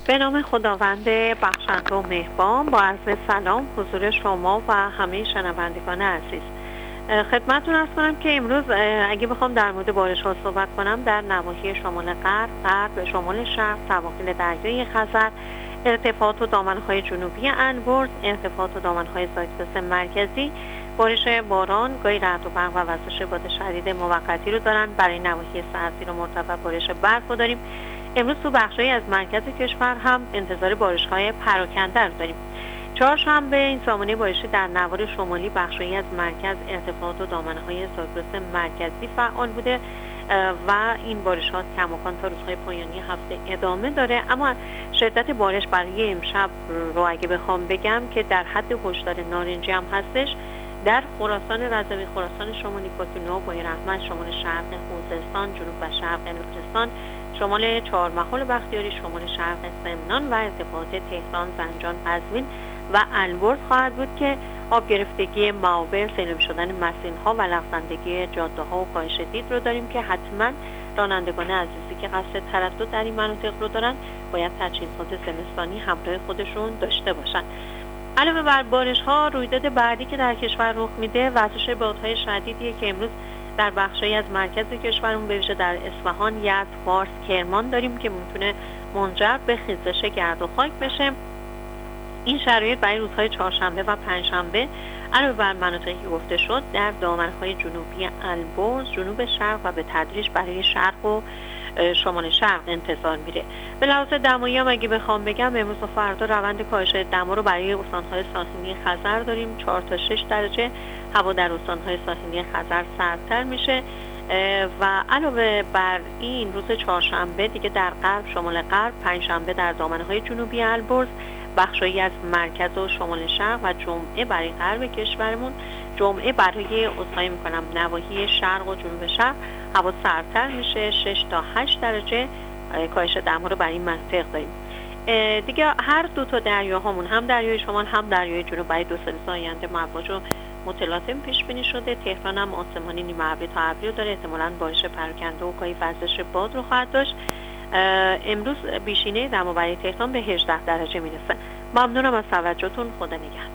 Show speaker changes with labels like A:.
A: به نام خداوند بخشنده و مهربان، با عرض سلام حضور شما و همه شنوندگان عزیز خدمتتون عرض کنم که امروز اگه بخوام در مورد بارش ها صحبت کنم، در نواحی شمال غرب، شمال شرق، سواحل دریای خزر، ارتفاعات و دامنه‌های جنوبی البرز، ارتفاعات و دامنه‌های زاگرس مرکزی، بارش باران، گاهی رعد و برق و وزش باد شدید موقتی رو دارن. برای نواحی سرزیر و مرتفع بارش برف رو داریم. امروز تو بخشی از مرکز کشور هم انتظار بارش‌های پراکنده رو داریم. چهارشنبه این سامانه بارشی در نوار شمالی بخشی از مرکز، ارتفاعات و دامنه‌های زاگرس مرکزی فعال بوده و این بارش‌ها کماکان تا روزهای پایانی هفته ادامه داره. اما شدت بارش برای امشب رو اگه بخوام بگم که در حد هشدار نارنجی هم هستش. در خراسان رضوی، خراسان شمالی، پاکینو، بای رحمت، شمال شرق خوزستان، جنوب و شرق لرستان، شمال چهارمحال بختیاری، شمال شرق سمنان و ارتفاعات تهران، زنجان، قزوین و البرز خواهد بود که آب گرفتگی معابر، سیلاب شدن مسیرها و لغزندگی جاده‌ها و کاهش دید رو داریم که حتما رانندگان عزیزی که قصد تردد در این مناطق رو دارن باید تجهیزات زمستانی همراه خودشون داشته باشن. علاوه بر بارش‌ها، رویداد بعدی که در کشور رخ میده وزش بادهای شدیدیه که امروز در بخشی از مرکز کشورمون به ویژه در اصفهان، یزد، فارس، کرمان داریم که میتونه منجر به خیزش گرد و خاک بشه. این شرایط برای روزهای چهارشنبه و پنجشنبه علاوه بر مناطقی که گفته شد در دامنه‌های جنوبی البرز، جنوب شرق و به تدریج برای شرق و شمال شرق انتظار میره. به لحاظ دمایی هم اگه بخوام بگم امروز و فردا روند کاهش دما رو برای استان‌های ساحلی خزر داریم. 4 تا 6 درجه هوا در استان‌های ساحلی خزر سردتر میشه و علاوه بر این روز چهارشنبه دیگه در غرب، شمال غرب، پنجشنبه در دامنه‌های جنوبی البرز، بخشایی از مرکز و شمال شرق و جمعه برای غرب کشورمون، جمعه برای عذرخواهی میکنم نواحی شرق و جنوب شرق هوا سردتر میشه. 6 تا 8 درجه کاهش دما رو برای این مناطق داریم. دیگه هر دو تا دریاهامون، هم دریای شمال هم دریای جنوب، برای 2 روز آینده مواج و متلاطم پیش بینی شده. تهران هم آسمانی نیمه ابری تا ابری داره، احتمالاً بارش پراکنده و گاهی وزش باد رو خواهد داشت. امروز بیشینه دما برای تهران به 18 درجه میرسه. ممنونم از توجهتون. خدا نگهدار.